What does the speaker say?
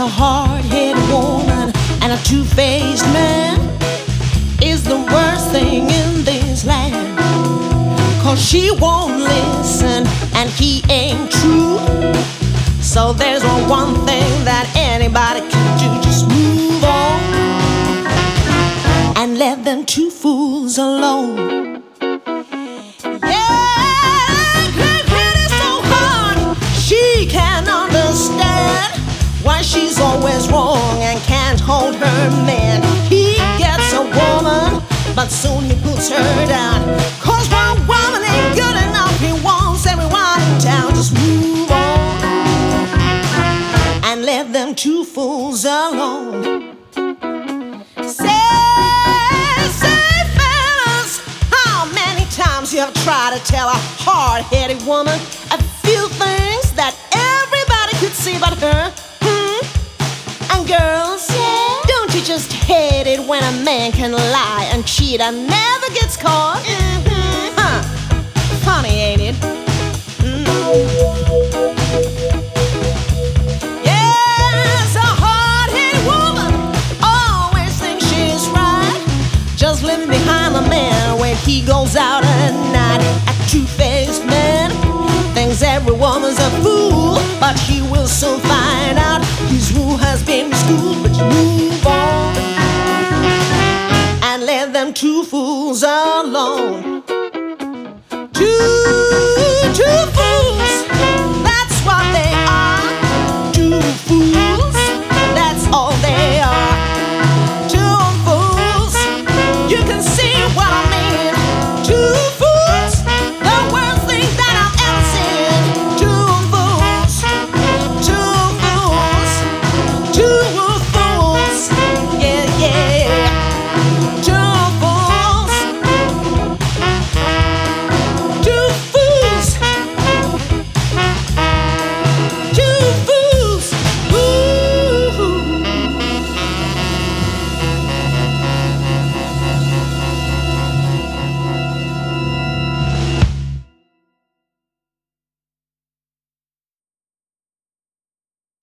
a hard-headed woman and a two-faced man is the worst thing in this land. 'Cause she won't listen and he ain't true. So there's one thing that anybody can do: just move on and let them two fools alone. She can't understand why she's always wrong and can't hold her man. He gets a woman, but soon he puts her down. 'Cause one woman ain't good enough, he wants everyone in town. Just move on and let them two fools alone. Say, fellas, how many times you have tried to tell a hard-headed woman a few things that everybody could see but her? And girls, don't you just hate it when a man can lie and cheat and never gets caught? Funny, ain't it? Yes, a hard-headed woman always thinks she's right, just living behind the man when he goes out at night. A two-faced man thinks every woman's a fool, but he will soon find out his rule has been schooled. But you move on and let them two fools alone.